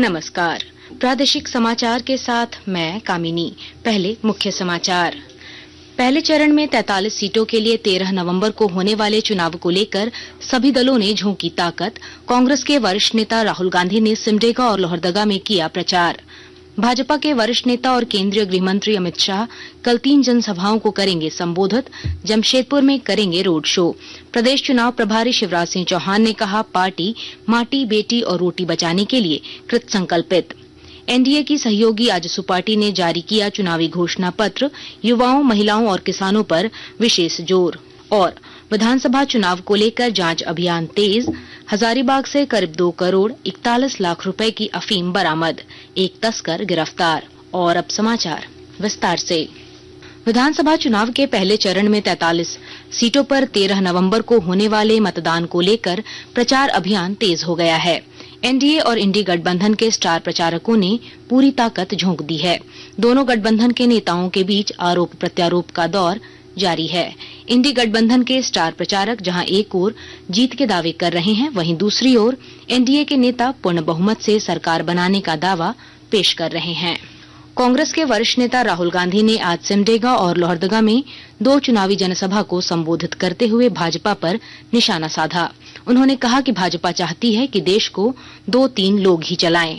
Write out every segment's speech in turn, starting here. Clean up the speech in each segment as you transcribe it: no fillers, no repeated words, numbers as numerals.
नमस्कार। प्रादेशिक समाचार के साथ मैं कामिनी। पहले मुख्य समाचार। पहले चरण में 43 सीटों के लिए 13 नवंबर को होने वाले चुनाव को लेकर सभी दलों ने झोंकी ताकत। कांग्रेस के वरिष्ठ नेता राहुल गांधी ने सिमडेगा और लोहरदगा में किया प्रचार। भाजपा के वरिष्ठ नेता और केंद्रीय गृह मंत्री अमित शाह कल 3 जनसभाओं को करेंगे संबोधित। जमशेदपुर में करेंगे रोड शो। प्रदेश चुनाव प्रभारी शिवराज सिंह चौहान ने कहा, पार्टी माटी, बेटी और रोटी बचाने के लिए कृत संकल्पित। एनडीए की सहयोगी आजसू पार्टी ने जारी किया चुनावी घोषणा पत्र। युवाओं, महिलाओं और किसानों पर विशेष जोर। और विधानसभा चुनाव को लेकर जांच अभियान तेज। हजारीबाग से करीब 2 करोड़ 41 लाख रुपए की अफीम बरामद। एक तस्कर गिरफ्तार। और अब समाचार विस्तार से। विधानसभा चुनाव के पहले चरण में 43 सीटों पर 13 नवंबर को होने वाले मतदान को लेकर प्रचार अभियान तेज हो गया है। एनडीए और इंडी गठबंधन के स्टार प्रचारकों ने पूरी ताकत झोंक दी है। दोनों गठबंधन के नेताओं के बीच आरोप प्रत्यारोप का दौर जारी है। इंडी गठबंधन के स्टार प्रचारक जहां एक ओर जीत के दावे कर रहे हैं, वहीं दूसरी ओर एनडीए के नेता पूर्ण बहुमत से सरकार बनाने का दावा पेश कर रहे हैं। कांग्रेस के वरिष्ठ नेता राहुल गांधी ने आज सिमडेगा और लोहरदगा में 2 चुनावी जनसभा को संबोधित करते हुए भाजपा पर निशाना साधा। उन्होंने कहा कि भाजपा चाहती है कि देश को 2-3 लोग ही चलाएं।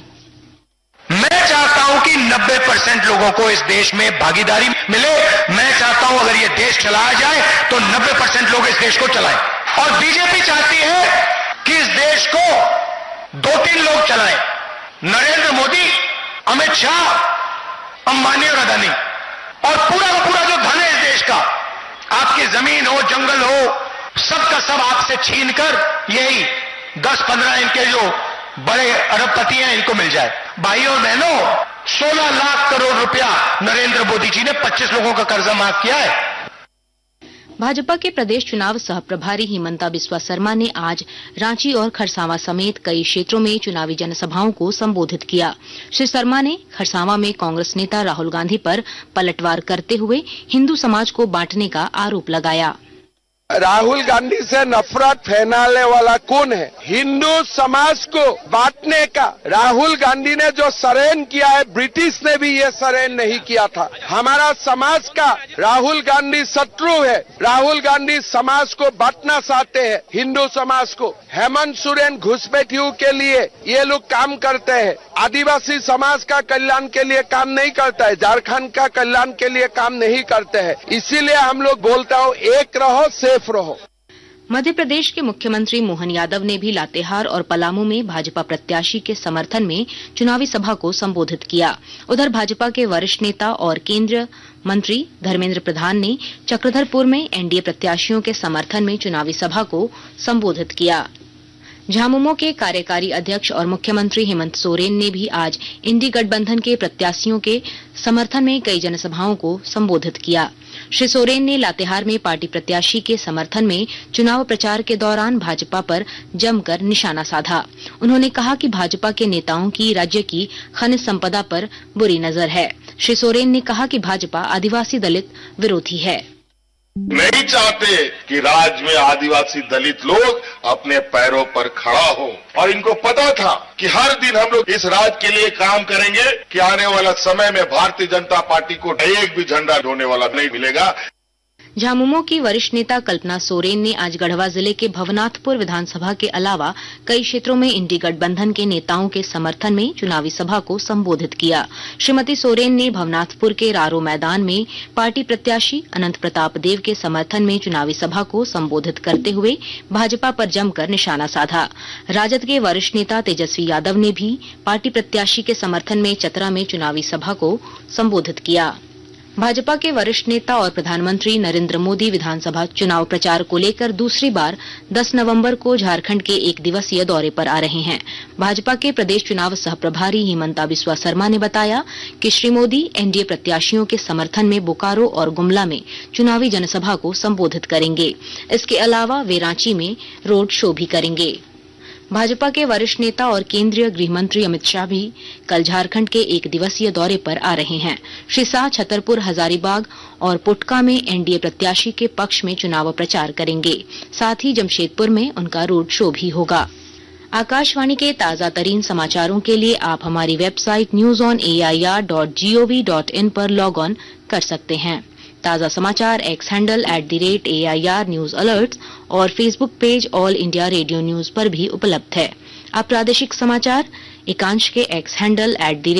मैं चाहता हूं कि 90% लोगों को इस देश में भागीदारी मिले। मैं चाहता हूं अगर ये देश चलाया जाए तो 90% लोग इस देश को चलाएं। और बीजेपी चाहती है कि इस देश को 2-3 लोग चलाएं। नरेंद्र मोदी, अमित शाह, अंबानी और अदानी और पूरा का पूरा जो धन है इस देश का, आपकी जमीन हो, जंगल हो, सबका सब आपसे छीनकर यही 10-15 इनके जो बड़े अरबपति हैं इनको मिल जाए। भाइयों और बहनों, 16 लाख करोड़ रुपया नरेंद्र मोदी जी ने 25 लोगों का कर्जा माफ किया है। भाजपा के प्रदेश चुनाव सह प्रभारी हिमंता बिस्वा शर्मा ने आज रांची और खरसावां समेत कई क्षेत्रों में चुनावी जनसभाओं को संबोधित किया। श्री शर्मा ने खरसावां में कांग्रेस नेता राहुल गांधी पर पलटवार करते हुए हिंदू समाज को बांटने का आरोप लगाया। राहुल गांधी से नफरत फैलाने वाला कौन है? हिंदू समाज को बांटने का राहुल गांधी ने जो षड्यंत्र किया है, ब्रिटिश ने भी ये षड्यंत्र नहीं किया था। हमारा समाज का राहुल गांधी शत्रु है। राहुल गांधी समाज को बांटना चाहते हैं, हिंदू समाज को। हेमंत सोरेन घुसपैठियों के लिए ये लोग काम करते हैं। आदिवासी समाज का कल्याण के लिए काम नहीं करता है, झारखंड का कल्याण के लिए काम नहीं करते हैं। इसीलिए हम लोग बोलता हूँ, एक रहो, सेफ रहो। मध्य प्रदेश के मुख्यमंत्री मोहन यादव ने भी लातेहार और पलामू में भाजपा प्रत्याशी के समर्थन में चुनावी सभा को संबोधित किया। उधर भाजपा के वरिष्ठ नेता और केंद्रीय मंत्री धर्मेंद्र प्रधान ने चक्रधरपुर में एनडीए प्रत्याशियों के समर्थन में चुनावी सभा को संबोधित किया। झामुमो के कार्यकारी अध्यक्ष और मुख्यमंत्री हेमंत सोरेन ने भी आज इंडी गठबंधन के प्रत्याशियों के समर्थन में कई जनसभाओं को संबोधित किया। श्री सोरेन ने लातेहार में पार्टी प्रत्याशी के समर्थन में चुनाव प्रचार के दौरान भाजपा पर जमकर निशाना साधा। उन्होंने कहा कि भाजपा के नेताओं की राज्य की खनिज संपदा पर बुरी नजर है। श्री सोरेन ने कहा कि भाजपा आदिवासी दलित विरोधी है। नहीं चाहते कि राज्य में आदिवासी दलित लोग अपने पैरों पर खड़ा हो, और इनको पता था कि हर दिन हम लोग इस राज्य के लिए काम करेंगे कि आने वाला समय में भारतीय जनता पार्टी को एक भी झंडा ढोने वाला नहीं मिलेगा। झामुमो की वरिष्ठ नेता कल्पना सोरेन ने आज गढ़वा जिले के भवनाथपुर विधानसभा के अलावा कई क्षेत्रों में इंडी गठबंधन के नेताओं के समर्थन में चुनावी सभा को संबोधित किया। श्रीमती सोरेन ने भवनाथपुर के रारो मैदान में पार्टी प्रत्याशी अनंत प्रताप देव के समर्थन में चुनावी सभा को संबोधित करते हुए भाजपा पर जमकर निशाना साधा। राजद के वरिष्ठ नेता तेजस्वी यादव ने भी पार्टी प्रत्याशी के समर्थन में चतरा में चुनावी सभा को संबोधित किया। भाजपा के वरिष्ठ नेता और प्रधानमंत्री नरेंद्र मोदी विधानसभा चुनाव प्रचार को लेकर दूसरी बार 10 नवंबर को झारखंड के 1 दिवसीय दौरे पर आ रहे हैं। भाजपा के प्रदेश चुनाव सह प्रभारी हिमंता बिस्वा शर्मा ने बताया कि श्री मोदी एनडीए प्रत्याशियों के समर्थन में बोकारो और गुमला में चुनावी जनसभा को संबोधित करेंगे। इसके अलावा वे रांची में रोड शो भी करेंगे। भाजपा के वरिष्ठ नेता और केंद्रीय गृह मंत्री अमित शाह भी कल झारखंड के 1 दिवसीय दौरे पर आ रहे हैं। श्री शाह छतरपुर, हजारीबाग और पुटका में एनडीए प्रत्याशी के पक्ष में चुनाव प्रचार करेंगे। साथ ही जमशेदपुर में उनका रोड शो भी होगा। आकाशवाणी के ताजा तरीन समाचारों के लिए आप हमारी वेबसाइट newsonair.gov.in पर लॉग ऑन कर सकते हैं। ताजा समाचार X handle @AIR news alerts और Facebook page All India Radio news पर भी उपलब्ध है। अब प्रादेशिक समाचार एकांश के X handle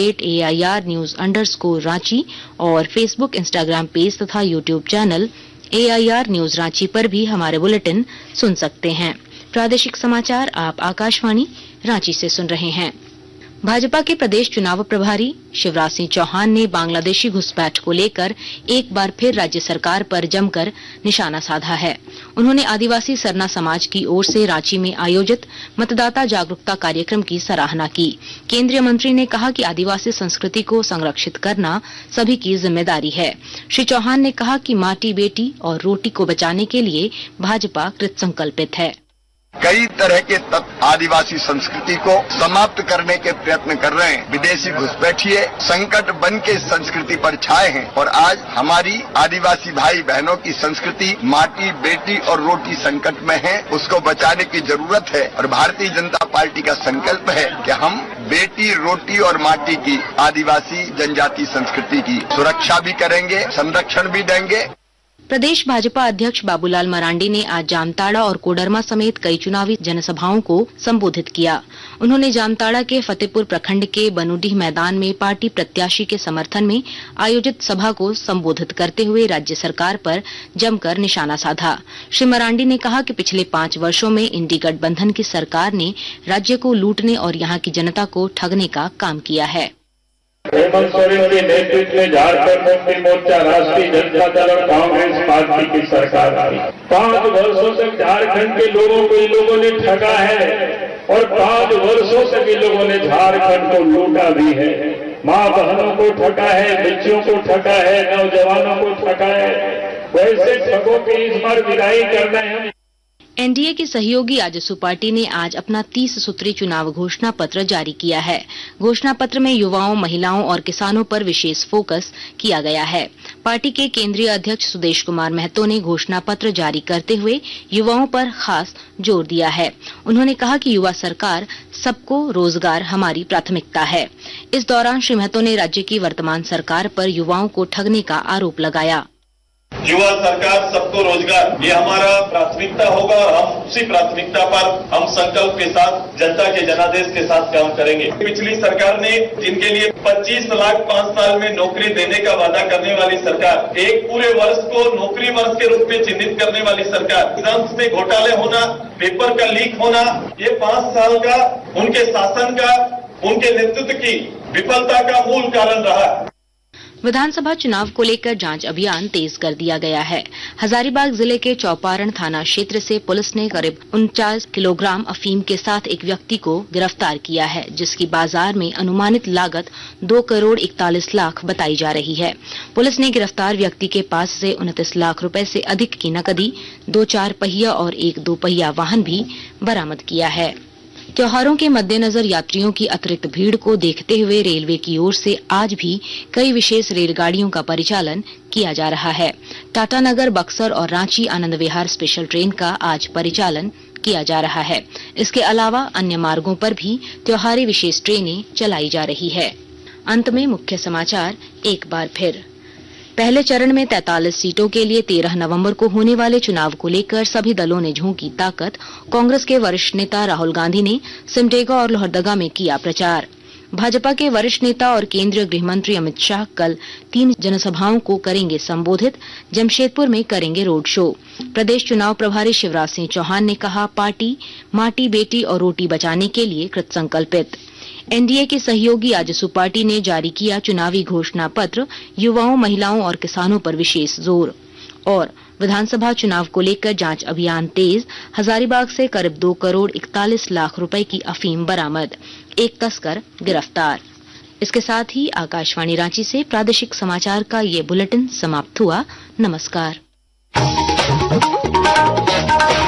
@AIR news _Ranchi और फेसबुक, इंस्टाग्राम पेज तथा YouTube channel AIR news Ranchi पर भी हमारे बुलेटिन सुन सकते हैं। प्रादेशिक समाचार आप आकाशवाणी रांची से सुन रहे हैं। भाजपा के प्रदेश चुनाव प्रभारी शिवराज सिंह चौहान ने बांग्लादेशी घुसपैठ को लेकर एक बार फिर राज्य सरकार पर जमकर निशाना साधा है। उन्होंने आदिवासी सरना समाज की ओर से रांची में आयोजित मतदाता जागरूकता कार्यक्रम की सराहना की। केंद्रीय मंत्री ने कहा कि आदिवासी संस्कृति को संरक्षित करना सभी की जिम्मेदारी है। श्री चौहान ने कहा कि माटी बेटी और रोटी को बचाने के लिए भाजपा कृतसंकल्पित है। कई तरह के तत्व आदिवासी संस्कृति को समाप्त करने के प्रयत्न कर रहे हैं। विदेशी घुसपैठिए संकट बन के संस्कृति पर छाए हैं और आज हमारी आदिवासी भाई बहनों की संस्कृति माटी बेटी और रोटी संकट में है। उसको बचाने की जरूरत है और भारतीय जनता पार्टी का संकल्प है कि हम बेटी रोटी और माटी की आदिवासी जनजाति संस्कृति की सुरक्षा भी करेंगे, संरक्षण भी देंगे। प्रदेश भाजपा अध्यक्ष बाबूलाल मरांडी ने आज जामताड़ा और कोडरमा समेत कई चुनावी जनसभाओं को संबोधित किया। उन्होंने जामताड़ा के फतेहपुर प्रखंड के बनूडीह मैदान में पार्टी प्रत्याशी के समर्थन में आयोजित सभा को संबोधित करते हुए राज्य सरकार पर जमकर निशाना साधा। श्री मरांडी ने कहा कि पिछले 5 वर्षों में इंडी गठबंधन की सरकार ने राज्य को लूटने और यहाँ की जनता को ठगने का काम किया है। हेमंत सोरेन के नेतृत्व में झारखंड मुक्ति मोर्चा राष्ट्रीय जनता दल और कांग्रेस पार्टी की सरकार आई। 5 वर्षों तक झारखंड के लोगों को इन लोगों ने ठगा है और 5 वर्षों तक इन लोगों ने झारखंड को लूटा भी है। माँ बहनों को ठगा है, बच्चियों को ठगा है, नौजवानों को ठगा है। वैसे ठगों की इस बार विदाई करना है। एनडीए की सहयोगी आजसू पार्टी ने आज अपना 30 सूत्री चुनाव घोषणा पत्र जारी किया है। घोषणा पत्र में युवाओं, महिलाओं और किसानों पर विशेष फोकस किया गया है। पार्टी के केंद्रीय अध्यक्ष सुदेश कुमार महतो ने घोषणा पत्र जारी करते हुए युवाओं पर खास जोर दिया है। उन्होंने कहा कि युवा सरकार सबको रोजगार हमारी प्राथमिकता है। इस दौरान श्री महतो ने राज्य की वर्तमान सरकार पर युवाओं को ठगने का आरोप लगाया। युवा सरकार सबको रोजगार, ये हमारा प्राथमिकता होगा और हम उसी प्राथमिकता पर हम संकल्प के साथ जनता के जनादेश के साथ काम करेंगे। पिछली सरकार ने जिनके लिए 25 लाख 5 साल में नौकरी देने का वादा करने वाली सरकार, एक पूरे वर्ष को नौकरी वर्ष के रूप में चिन्हित करने वाली सरकार, एग्जाम्स में घोटाले होना, पेपर का लीक होना, ये 5 साल का उनके शासन का, उनके नेतृत्व की विफलता का मूल कारण रहा। विधानसभा चुनाव को लेकर जांच अभियान तेज कर दिया गया है। हजारीबाग जिले के चौपारण थाना क्षेत्र से पुलिस ने करीब 49 किलोग्राम अफीम के साथ एक व्यक्ति को गिरफ्तार किया है, जिसकी बाजार में अनुमानित लागत 2 करोड़ 41 लाख बताई जा रही है। पुलिस ने गिरफ्तार व्यक्ति के पास से 29 लाख रुपए से अधिक की नकदी, 2 4 पहिया और 1 2 पहिया वाहन भी बरामद किया है। त्योहारों के मद्देनजर यात्रियों की अतिरिक्त भीड़ को देखते हुए रेलवे की ओर से आज भी कई विशेष रेलगाड़ियों का परिचालन किया जा रहा है। टाटानगर, बक्सर और रांची आनंद विहार स्पेशल ट्रेन का आज परिचालन किया जा रहा है। इसके अलावा अन्य मार्गों पर भी त्योहारी विशेष ट्रेनें चलाई जा रही है। अंत में मुख्य समाचार एक बार फिर। पहले चरण में 43 सीटों के लिए 13 नवंबर को होने वाले चुनाव को लेकर सभी दलों ने झोंकी ताकत। कांग्रेस के वरिष्ठ नेता राहुल गांधी ने सिमडेगा और लोहरदगा में किया प्रचार। भाजपा के वरिष्ठ नेता और केंद्रीय गृह मंत्री अमित शाह कल 3 जनसभाओं को करेंगे संबोधित। जमशेदपुर में करेंगे रोड शो। प्रदेश चुनाव प्रभारी शिवराज सिंह चौहान ने कहा, पार्टी माटी बेटी और रोटी बचाने के लिए कृतसंकल्पित। एनडीए की सहयोगी आजसू पार्टी ने जारी किया चुनावी घोषणा पत्र, युवाओं, महिलाओं और किसानों पर विशेष जोर। और विधानसभा चुनाव को लेकर जांच अभियान तेज, हजारीबाग से करीब 2 करोड़ 41 लाख रुपए की अफीम बरामद, एक तस्कर गिरफ्तार। इसके साथ ही आकाशवाणी रांची से प्रादेशिक समाचार का ये बुलेटिन समाप्त हुआ। नमस्कार।